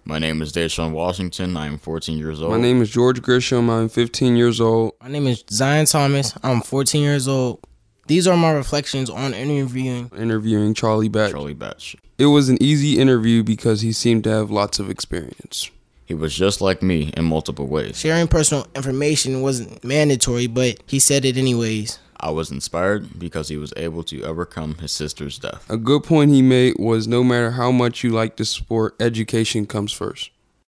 My name is Deshaun Washington. I am 14 years old. My name is George Grisham. I'm 15 years old. My name is Zion Thomas. I'm 14 years old. These are my reflections on Interviewing Charlie Batch. Charlie Batch. It was an easy interview because he seemed to have lots of experience. He was just like me in multiple ways. Sharing personal information wasn't mandatory, but he said it anyways. I was inspired because he was able to overcome his sister's death. A good point he made was no matter how much you like the sport, education comes first.